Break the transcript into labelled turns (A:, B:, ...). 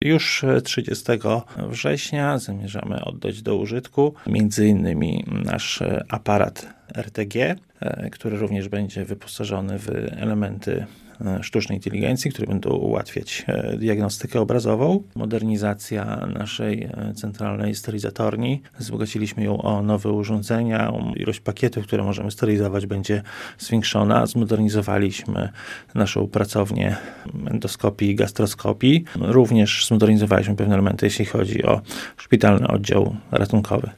A: Już 30 września zamierzamy oddać do użytku m.in. nasz aparat RTG, który również będzie wyposażony w elementy sztucznej inteligencji, które będą ułatwiać diagnostykę obrazową. Modernizacja naszej centralnej sterylizatorni. Wzbogaciliśmy ją o nowe urządzenia. Ilość pakietów, które możemy sterylizować, będzie zwiększona. Zmodernizowaliśmy naszą pracownię endoskopii i gastroskopii. Również zmodernizowaliśmy pewne elementy, jeśli chodzi o szpitalny oddział ratunkowy.